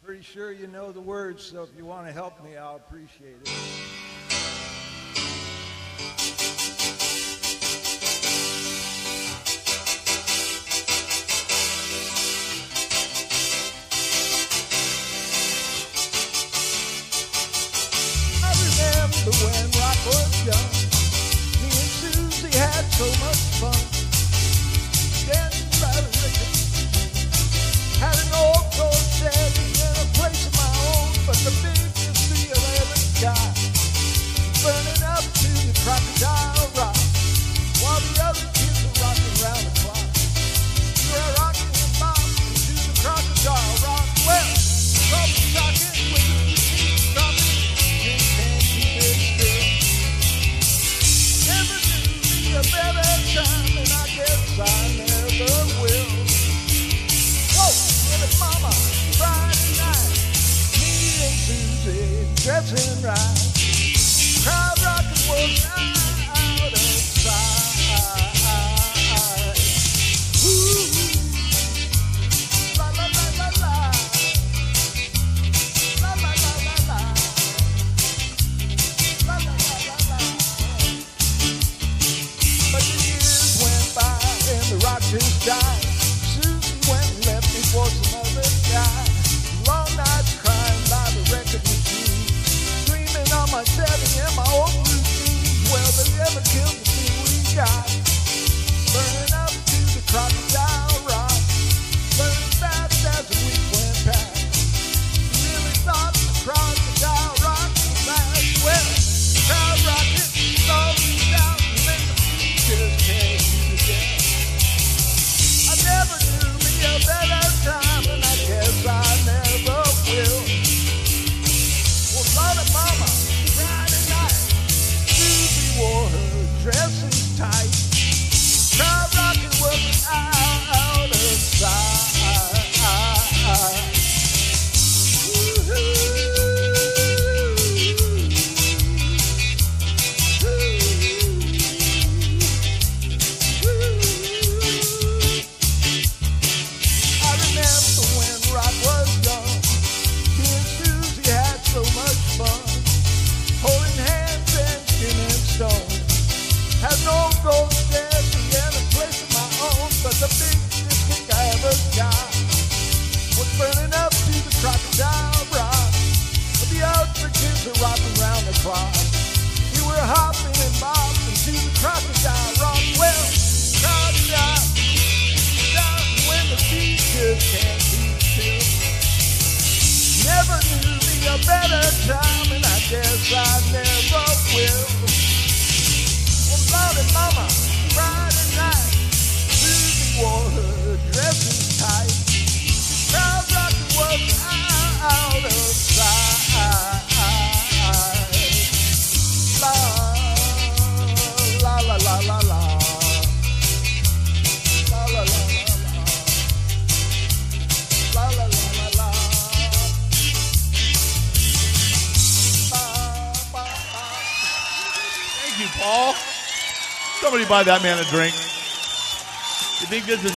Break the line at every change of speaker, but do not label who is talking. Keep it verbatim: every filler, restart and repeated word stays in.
Pretty sure you know the words, so if you want to help me, I'll appreciate it. I remember when rock was young, me and Susie had so much fun. Dancing by the river, had an old gold Chevy in a place of my own, but the biggest deal I ever got, burning up to the Crocodile Rock, while the other kids are rocking around the clock. We were rocking and bopping to the Crocodile Rock. Well, trouble rocking with the keep dropping, just can't keep it still. Never knew me a better time, and I guess I never will. Whoa, little mama, Friday night, me and Susie dressing right, crowd rocking was out of sight. Ooh, la la la la la, la la la la la, la la la la la. But the years went by and the rock just died. Susie went and left me for some other guy. Long nights crying by the record machine, dreaming on my Chevy and my old routines. Well, they never killed the thing we got, burning up to the Crocodile Rock, burning fast as the week went past. Really thought the Crocodile Rock was last. Well, crowd rocking, all these out, and then the beat just can't keep it down. I never knew me a better time, and I guess I never will. Well, Lord and Mama, Friday night, Susie wore her dresses tight. Crowd rocking was out of sight. Ooh-hoo. I remember when rock was young, me and Susie had so much fun, holding hands and skin and stone. Had an old gold Chevy and a place of my own, but the biggest kick I ever got was burning up to the Crocodile Rock, but the other kids are rocking round the clock. We were hopping and bopping to the Crocodile Rock. Well, Crocodile down when the beat just can't keep still. Never knew me a better time, and I guess I never will. Well, Lord and Mama, Friday night, Susie wore her dresses tight. Crowd rocking was out of sight. La la la la la la. La la la la la. La la la la la. Ba, ba, ba.
Thank you, Paul. Somebody buy that man a drink. You think this is